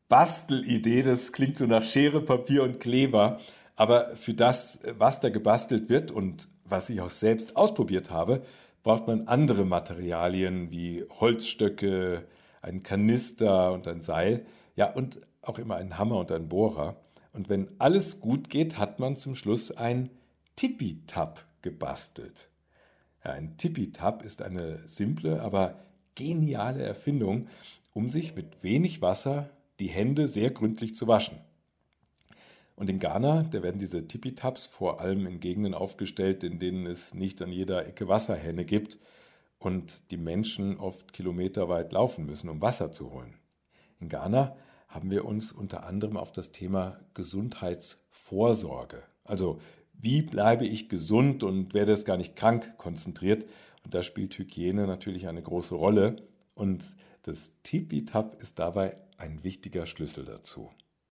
Bastelidee. Das klingt so nach Schere, Papier und Kleber. Aber für das, was da gebastelt wird und was ich auch selbst ausprobiert habe, braucht man andere Materialien wie Holzstöcke, einen Kanister und ein Seil. Ja, und auch immer einen Hammer und einen Bohrer. Und wenn alles gut geht, hat man zum Schluss ein Tipi-Tap gebastelt. Ja, ein Tipi-Tap ist eine simple, aber geniale Erfindung, um sich mit wenig Wasser die Hände sehr gründlich zu waschen. Und in Ghana, da werden diese Tipi-Taps vor allem in Gegenden aufgestellt, in denen es nicht an jeder Ecke Wasserhähne gibt und die Menschen oft kilometerweit laufen müssen, um Wasser zu holen. In Ghana haben wir uns unter anderem auf das Thema Gesundheitsvorsorge, also wie bleibe ich gesund und werde es gar nicht krank, konzentriert. Und da spielt Hygiene natürlich eine große Rolle und das Tipi-Tap ist dabei ein wichtiger Schlüssel dazu.